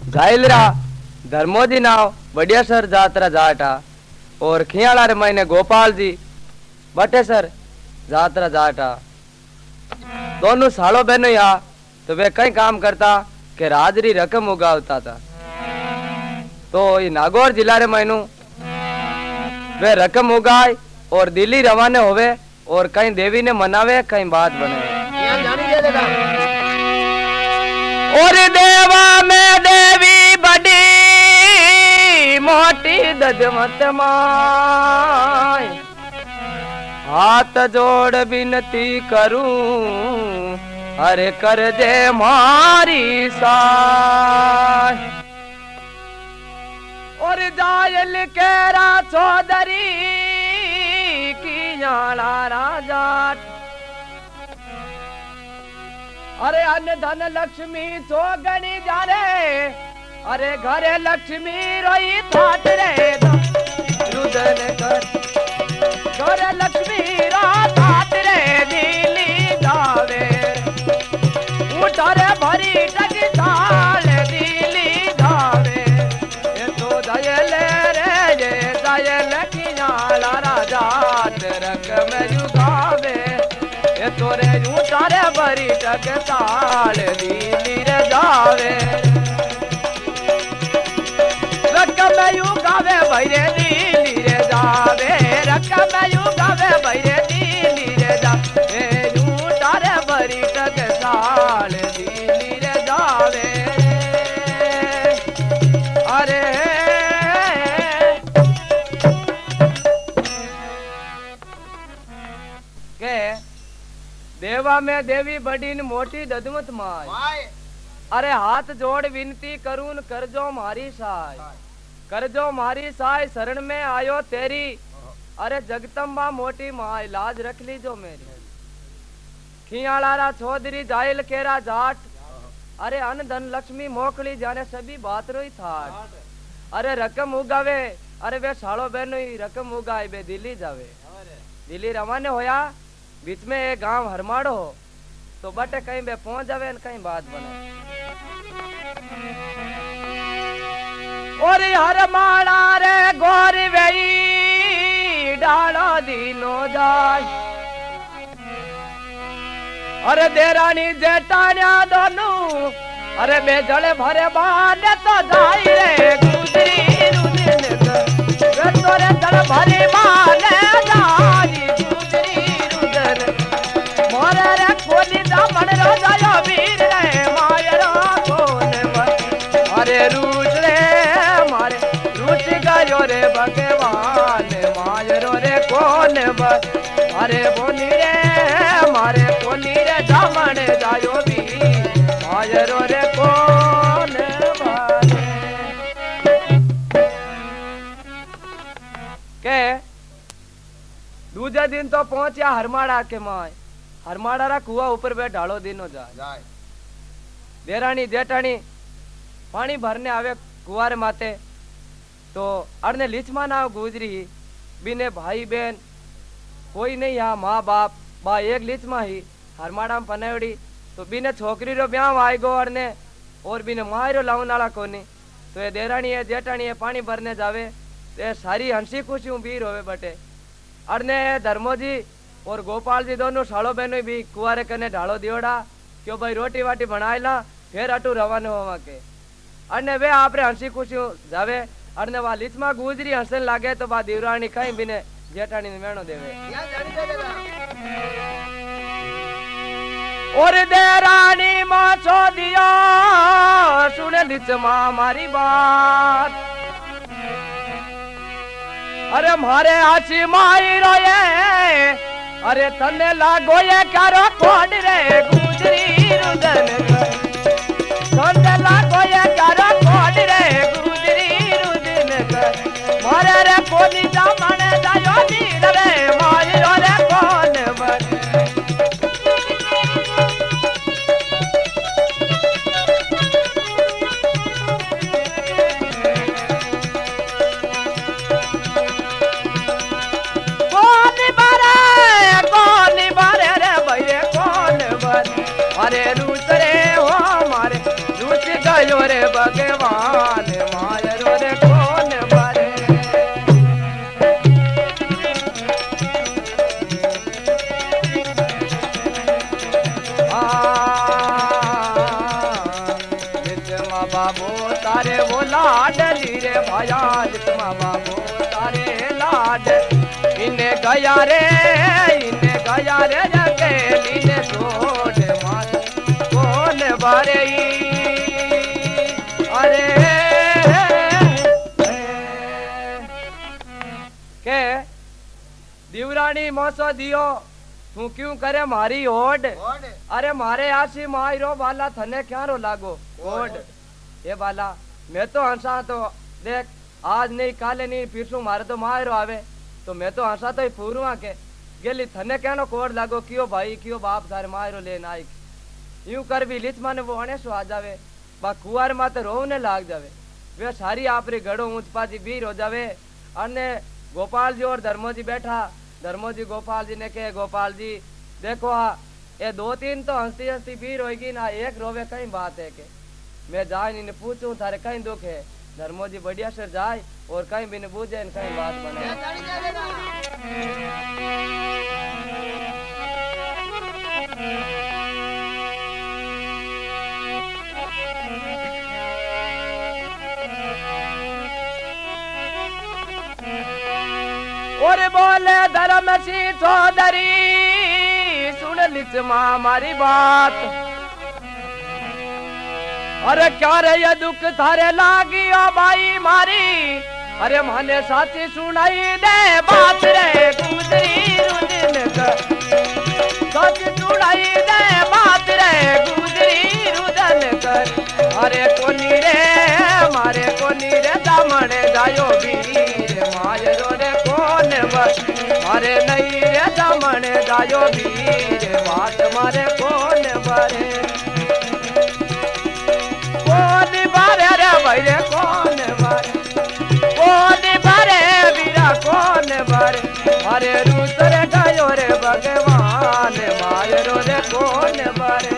जाइलरा धर्मोजी नाव बढ़िया सर जात्रा जाटा और खियाला रे महीने गोपाल जी बटे सर जात्रा जाटा दोनों सालों बहनों या तो वे कई काम करता कि राजरी रकम उगावता था। तो ये नागौर जिला रे महीनों वे रकम उगाए और दिल्ली रवाना होवे और कहीं देवी ने मनावे कहीं बात बने। और देवा में देवी बड़ी मोटी दजमत माय हाथ जोड़ विनती करूं अरे कर दे मारी साय। और जायल केरा चौधरी की नाला राजा अरे अन्न धन लक्ष्मी चौगनी जाने अरे घरे लक्ष्मी रोई थाट रे रुदन कर घरे लक्ष्मी रो थाट रे दिली जावे उठारे भरी टक ताल दिली जावे ये तो दयल रे ये दयल की नाला राजा रंग में युगावे ये तोरे उठारे भरी टक ताल दिली रे जावे रकम युगावे भैरे दिली रे जावे रकम युगावे भैरे दिली रे जावे उठारे भरी टक ताल दिली रे जावे अरे के देवा में देवी बड़ी मोटी ददमत माय अरे हाथ जोड़ विनती करूं करजो मारी साय करजो मारी साय शरण में आयो तेरी अरे जगदम्बा मोटी माय लाज रख लीजो मेरी खियालारा चौधरी जाइल केरा जाट अरे अन्न धन लक्ष्मी मोकली जाने सभी बात रोई थाट अरे रकम उगावे अरे वे सालो बहनो ही रकम उगाए बे दिल्ली जावे दिल्ली रवाने होया बीच में एक गांव हरमाड़ो हो तो बटे कहीं बे पहुंच जावे न कहीं बात बने। और हरमाड़ा रे गोरी वेई डालो दीनो जाय अरे देरानी जेठानिया दोनों अरे बेजले भरे बाने तो जाई रे गुजरी रुदिन वे तोरे जल भरी माने जाई गुजरी रुदिन मोरे रे खोली दामन रो जायो वीर रे मायरो कोन अरे रूस रे मारे रूस गयो रे भगवान मायरो रे कोन अरे बोली रे मारे कोनी रे दामन जायो वीर मायरो रे कोन के दूजे दिन तो पहुंचा हरमाड़ा के माय हरमाड़ा रा कुआ ऊपर बैठ ढालो दिनो जाए देरानी जेठानी पानी भरने आवे कुआरे माते तो अरने लीचमा ना गुजरी बिने भाई बहन कोई नहीं यहाँ माँ बाप बा एक लीचमा ही हरमाड़ा में पनावड़ी तो बिने छोकरी रो ब्याह आई गो अरने और बिने मायरो लाउन वाला कोनी तो ये देरानी है जेठानी है पानी भरने जावे ते सारी हंसी खुशी बीर होवे बटे अरने धर्मोजी और गोपाल जी दोनों सालो बहनों भी कुआरे कने ढालो दियोड़ा क्यों भाई रोटी वाटी बनाएला फिर अटू रवाना होवा के अरने वे आपरे हंसी खुशी जावे अरने वा लीचमा गुजरी हंसन लागे तो बा देवरानी कहीं बिने जेठानी ने मेणो देवे और देरानी माचो दिया सुन लीचमा मारी बात अरे मारे आची माई रोये अरे तने लागो ये करो कोड रे गुजरी रुदन तने लागो ये करो कोड रे गुजरी रुदन मारे रे कोनी दामन जायो वीर रे माई रो रे कोन अरे रूस रे हो मारे रूस गयो रे भगवान मायरो रे कौन भरे बाबू तारे वो लाडली रे भाया जितमा बाबू तारे लाड इन्हें गया रे जगे इन्हें छोड़ मार कौन भरे अरे के दीवरानी मोसो दियो तू क्यों करे मारी ओड अरे मारे आशी मायरो वाला थने क्या रो लागो ओड ये बाला मैं तो हंसा तो देख आज नहीं काले नहीं पीछू मारे तो मायरो आवे तो मैं तो हंसा तो ही पूरुआ के गेली थने कहनो कोड लागो क्यों भाई क्यों बाप थारे मायरो लेन आई यूं कर भी लिच माने वो अने सो आ जावे बा कुआर माते रोवने लाग जावे वे सारी आपरी गड़ो ऊंच पाची बीर हो जावे अने गोपाल जी और धर्मो जी बैठा धर्मो जी गोपाल जी ने कहे गोपाल जी देखो ये दो तीन तो हंसती हंसती बीर होगी ना एक रोवे कई बात है के मैं जाए इन्हें पूछूं थारे कहीं दुख है धर्मो जी बढ़िया से जाए और कहीं भी न बूझे कहीं बात बने और बोले धर्म सी चौधरी सुन लिच मां हमारी बात अरे क्या रे ये दुख थारे लागी ओ भाई मारी अरे माने साथी सुनाई दे बात रे गुजरी रुदिन कर साथी सुनाई दे बात रे गुजरी रुदन कर अरे कोनी रे मारे कोनी रे दामने जायो वीर मायरो रे कौन बस मारे नहीं रे दामने जायो वीर बात मारे कौन बरे भैरे कौन भरे वीरा कौन भरे अरे रूसरे गयो रे भगवान मायरो रे कौन भरे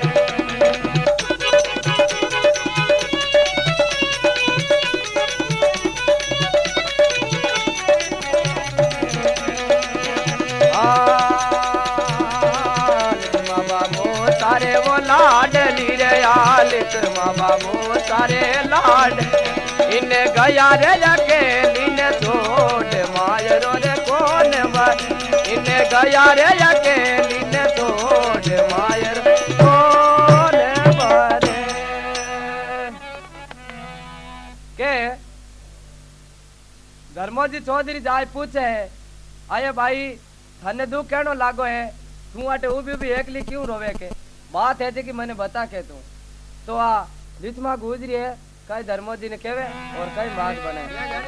तारे वो लाडली रे आलित माँ बाबू तारे लाड इन्हें गया रे अकेली ने छोड़ मायरो रे कौन भर इन्हें गया रे अकेली ने छोड़ मायरो कौन भर के धर्मो जी चौधरी जाए पूछे आये भाई थाने दुख कहनो लागो है तू आटे उभी उभी एकली क्यों रोवे के बात है कि मैंने बता के तू तो लिचमा गुजरी है कई धर्मो जी ने कहवे और कई बात बने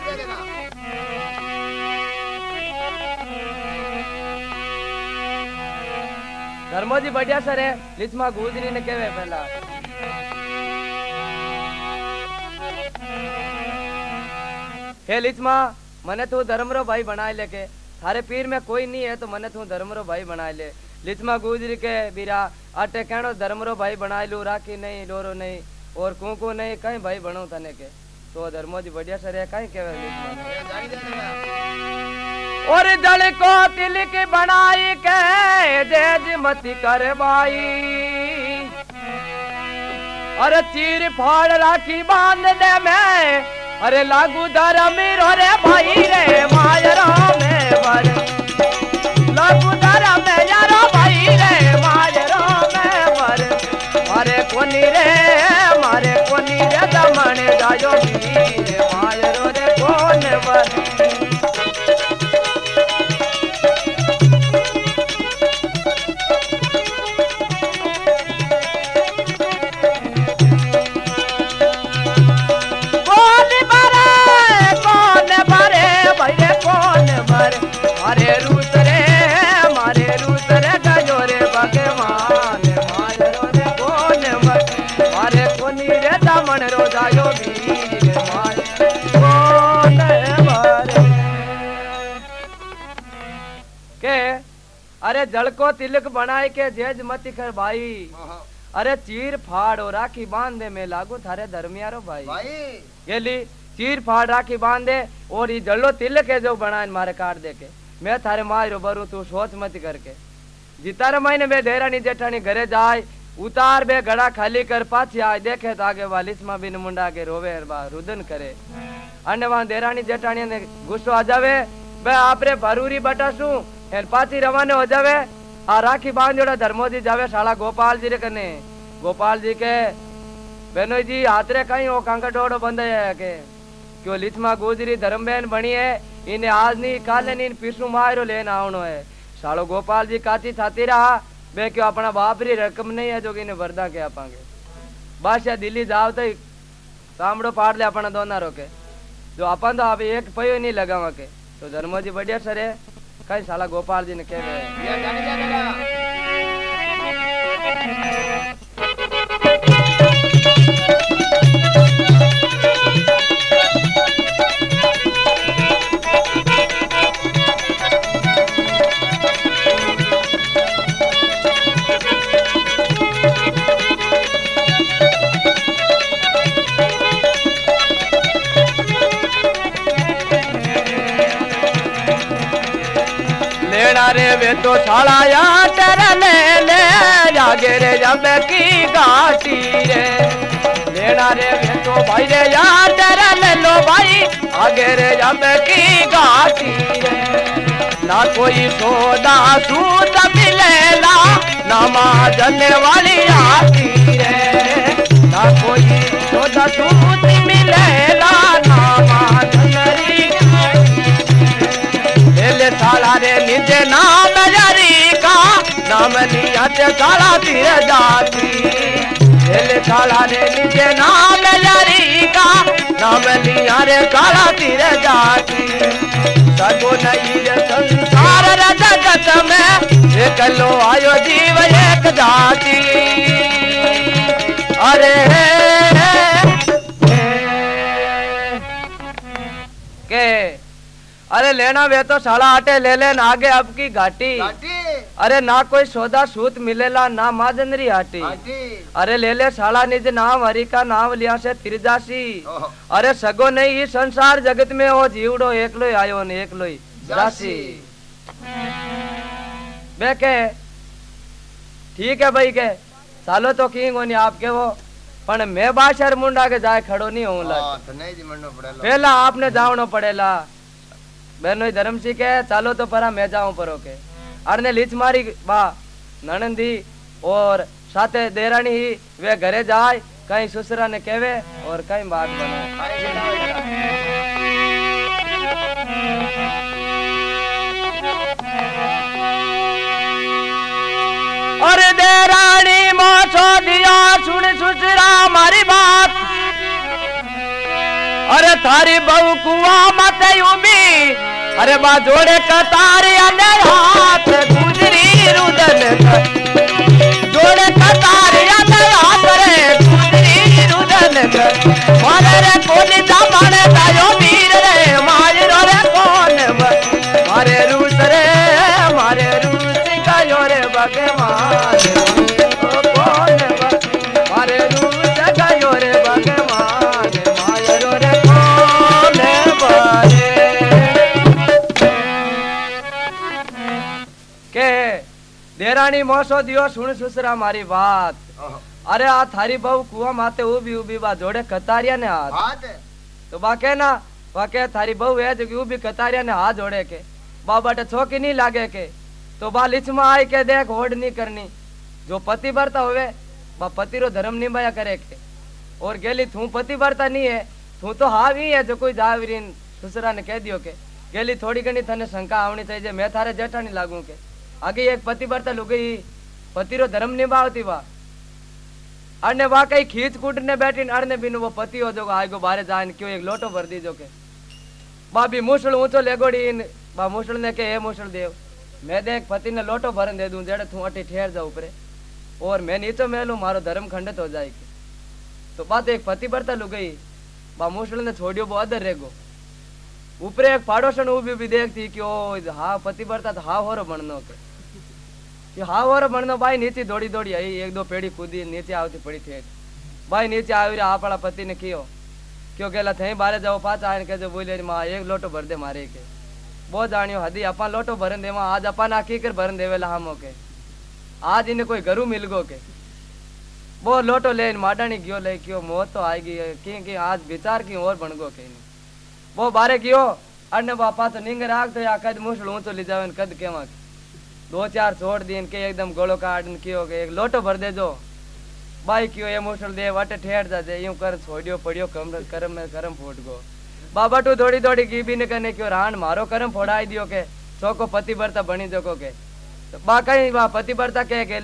धर्मो जी बढ़िया सर है लिचमा गुजरी ने कहवे पहला हे लिचमा मने तू धर्मरो भाई बनाए लेके थारे पीर में कोई नहीं है तो मने तू धर्मरो भाई बनाए ले लिचमा गुजरी के बीरा अटे कहनो धर्मरो भाई बनाए लू राखी नहीं डोरो नहीं और कुकू नहीं कहीं भाई बनू तने के तो धर्मो जी बढ़िया सर है कहीं केवे और जल को तिलक बनाई के जेज मती कर बाई अरे चीर फाड़ राखी बांध दे मैं अरे लागू धर्म रे भाई रे मायरा में वर लागू धर्म यारो भाई रे मायरा में वर मारे कोनी रे दमन जायो वीर मायरो रे कौन वर मारे रूस रे गयो रे भगवान मायरो रे कौन मारे कोनी रे दामन रो जायो वीर मारे कौन मारे के अरे जल को तिलक बनाए के जेज मत कर भाई अरे चीर फाड़ और राखी बांध दे मैं लागू थारे धर्मियारो भाई गेली चीर फाड़ राखी बांध दे और ये जल्लो तिल के जो बनाए मारे काट दे के मैं थारे मारो बरू तू सोच मत करके जितारे महीने में देरानी जेठानी घरे जाए उतार बे घड़ा खाली कर पाछी आए देखे तो आगे वालिस मां बिन मुंडा के रोवे बा रुदन करे अन्य वहां देरानी जेठानी ने गुस्सो आ जावे बे आपरे भरूरी बटासू एन पाछी रवाने हो जावे आ राखी बांध जोड़ा धर्मोजी जावे शाला गोपाल जी रे कने गोपाल जी के बेनो जी हाथरे कहीं वो कांका डोड़ो बंद है के क्यों लिचमा गुजरी धर्मबेन बनी है इन्हें आज नहीं काले नहीं पीसू मारो लेना आवनो है सालो गोपाल जी काची छाती रहा बे क्यों अपना बाप री रकम नहीं है जो कि इन्हें वरदा के आपांगे बादशाह दिल्ली जाओ तो तामड़ो पाड़ ले अपना दोना रोके जो अपन तो आप एक पयो नहीं लगावा के तो धर्मो जी बढ़िया सर है कहीं साला गोपाल जी ने कहे रे वे तो साला या तेरा ले जागे रे जब की घाटी रे लेना रे वे तो भाई रे या तेरा ले लो भाई आगे रे जब की घाटी रे ना कोई सोदा सूत मिलेला ना माजने वाली आती रे ना कोई सोदा सूत मिलेला ना माजने साला रे निजे नाम यारी का नाम लिया ते साला तीर जाती साला रे निजे नाम यारी का नाम लिया रे साला तीर जाती सबो नहीं रे संसार रे जगत में एक लो आयो जीव एक जाती अरे के अरे लेना वे तो साला आटे ले लेन आगे अब की घाटी अरे ना कोई सौदा सूत मिलेला ना माजनरी हाटी अरे ले ले साला निज नाम हरि का नाम लिया से तिरजासी अरे सगो नहीं ही संसार जगत में हो जीवड़ो एकलो ही आयो ने एकलो ही जासी बे के ठीक है भाई के सालो तो किंग होनी आपके वो पण मैं बाशर मुंडा के जाए खड़ो नहीं हूं पहला आपने जावनो पड़ेला बहनों धर्म सीखे चालो तो परा मैं जाऊं परो के अरने लीच मारी बा ननंदी और साथे देरानी ही वे घरे जाए कहीं ससुरा ने कहवे और कहीं बात बने और देरानी मोसो दिया सुन ससुरा मारी बात अरे थारी बहु कुआ मत उमी अरे बा जोड़े कतारी अने हाथ गुजरी रुदन जोड़े कतारी अने हाथ रे गुजरी रुदन मारे रे कोनी दामने तायो वीर रे मारो रे कौन मारे रूस गयो रे भगवान कौन मारे रूस गयो रे भगवान मारो रे कौन बारे के देरानी मोसो दियो सुन सुसरा मारी बात अरे आ थारी बहु कुआ माते उबी उबी बा जोड़े कतारिया ने हाथ तो बा के ना बा के थारी बहु है जो उबी कतारिया ने हाथ जोड़े के बा बटे छोकी नहीं लागे के तो बा लिचमा आई के देख होड़ नहीं करनी जो पति भरता हुए बा पति रो धर्म निभाया करे के और गेली तू पति भरता नहीं है तू तो हावी है जो कोई जावरीन ससुरा ने कह दियो के गेली थोड़ी घनी थने शंका आवनी चाहिए मैं थारे जेठा नहीं लागू के आगे एक पति भरता लुगई पति रो धर्म निभावती बा अने वा कई खींच कूट ने बैठी अड़ने बिनु वो पति हो जो आगो बारे जान क्यों एक लोटो भर दी जो के बाबी मुसल ऊंचो लेगोड़ी बा मुसल ने के हे मुसल देव मैं देख पति ने लोटो भरन दे दूं जेड़े तू अटी ठहर जा ऊपरे और मैं नीचे मेलू मारो धर्म खंडित हो जाएगी तो बात एक पति भरता लुगई बा मुसल ने छोड़ियो वो अदर रेगो ऊपरे एक पाड़ोसन उभी भी देखती कि ओ हा पति भरता तो हा होरो बननो के कि हाँ और बननो भाई नीचे दौड़ी दौड़ी आई एक दो पेड़ी कूदी नीचे आवती पड़ी थी भाई नीचे आवी रे आपड़ा पति ने कियो क्यों केला थे बारे जाओ पाचा आने के जो बोले मां एक लोटो भर दे मारे के वो जानियो हदी अपन लोटो भरन देवा आज अपन आकी कर भरन देवेला हमो के आज इन्हें कोई घरू मिल गो के वो लोटो ले माडानी गयो ले क्यों मौत तो आएगी कि आज विचार की और बन गो के वो बारे कियो अन्य बापा तो नींग राख तो या कद मुसल ऊंचो ले जावे कद केवा दो चार छोड़ दिन के एकदम गोलो काट कियो के एक लोटो भर दे जो बाई क्यों ये मुसल दे वट ठेठ जा दे यूं कर छोड़ियो पड़ियो करम में करम फूट गो बाबा तू दौड़ी दौड़ी की भी ने करने क्यों रान मारो करम फोड़ाई दियो के चौको पति बरता बनी जको के तो बा कहीं बा पति बरता के